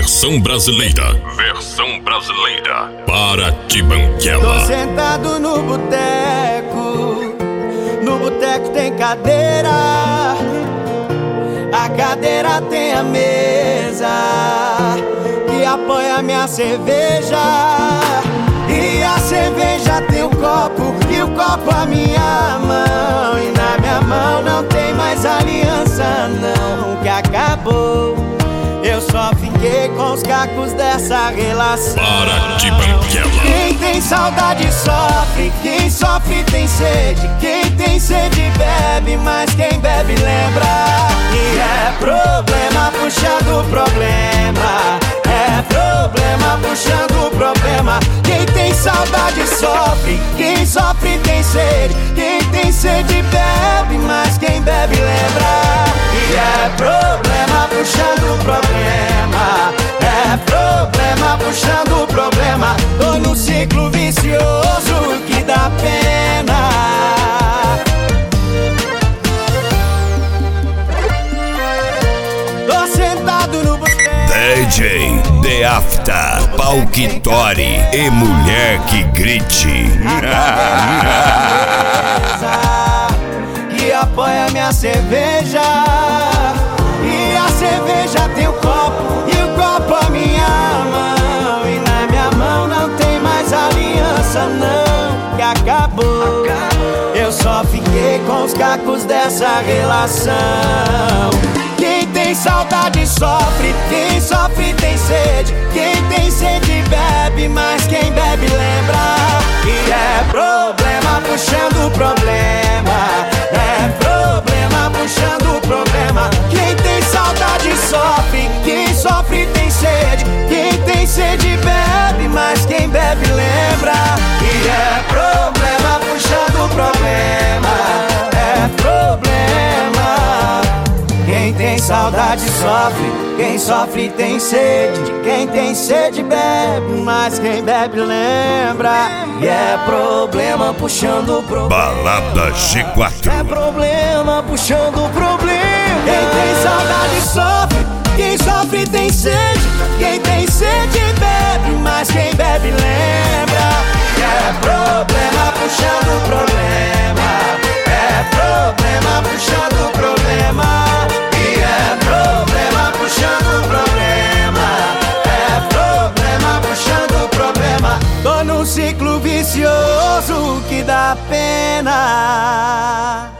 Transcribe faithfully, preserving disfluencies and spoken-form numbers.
Versão brasileira. Versão brasileira. Para de banquela. Tô sentado no boteco. No boteco tem cadeira. A cadeira tem a mesa que apoia minha cerveja. E a cerveja tem o copo, e o copo a minha mão. E na minha mão não tem mais aliança não, que acabou. Eu só fiquei com os cacos dessa relação. Para de banquela. Quem tem saudade sofre, quem sofre tem sede. Quem tem sede bebe, mas quem bebe lembra. E é problema puxando problema. É problema puxando problema. Quem tem saudade sofre, quem sofre tem sede. Quem tem sede bebe, mas quem bebe lembra. E é problema puxando problema. É problema puxando problema. Tô no ciclo vicioso que dá pena. Tô sentado no boteco. D J The After, Palquitori e mulher que grite. Que apoia minha cerveja. E a cerveja tem o copo, e o copo a minha mão. E na minha mão não tem mais aliança não, que acabou. Eu só fiquei com os cacos dessa relação. Quem tem saudade sofre, quem sofre tem sede. Quem tem sede bebe, mas quem bebe lembra. E é problema puxando problema. É problema puxando problema. Quem tem saudade sofre, quem sofre tem sede. Quem tem sede bebe, mas quem bebe lembra. E é problema puxando problema. É problema. Quem tem saudade sofre, quem sofre tem sede. Quem tem sede bebe, mas quem bebe lembra. E é problema puxando problema. Balada G quatro. É problema puxando problema. Quem tem saudade sofre, quem sofre tem sede. Quem tem sede bebe, mas quem bebe lembra. E é problema puxando problema. É problema puxando problema. E é problema puxando problema. É problema puxando problema. Tô num ciclo vicioso que dá pena.